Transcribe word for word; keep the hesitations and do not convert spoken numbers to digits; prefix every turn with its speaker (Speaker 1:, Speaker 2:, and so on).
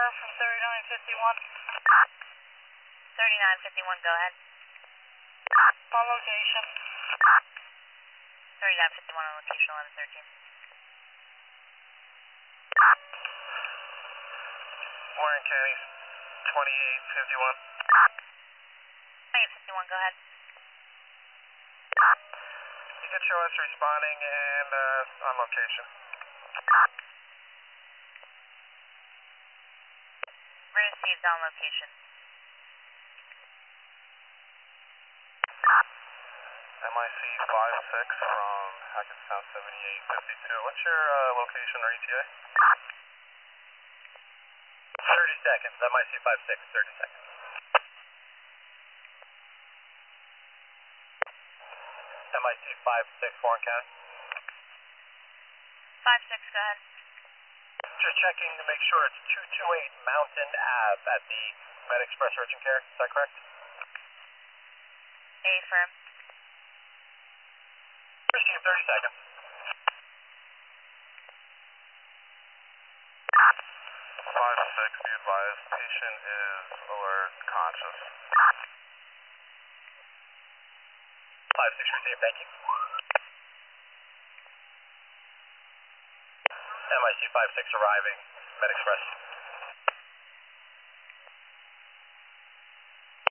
Speaker 1: from thirty-nine fifty-one.
Speaker 2: thirty-nine fifty-one, go ahead.
Speaker 1: On location.
Speaker 2: thirty-nine fifty-one on location, eleven thirteen.
Speaker 3: Warren County, twenty-eight fifty-one.
Speaker 2: twenty-eight fifty-one, go ahead.
Speaker 3: You can show us responding and uh, on location.
Speaker 2: Received on location.
Speaker 3: M I C five six from Hackettstown seventy-eight fifty-two. What's your uh, location or E T A?
Speaker 4: thirty seconds, M I C five six, thirty seconds. M I C five six, Warren County.
Speaker 2: five six, go ahead.
Speaker 4: Just checking to make sure it's two two eight Mountain Ave at the Med Express Urgent Care, is that correct?
Speaker 2: A firm.
Speaker 4: Received, thirty seconds.
Speaker 3: five six, be advised, patient is alert, conscious.
Speaker 4: five six received, thank you. M I C five six arriving, Med Express.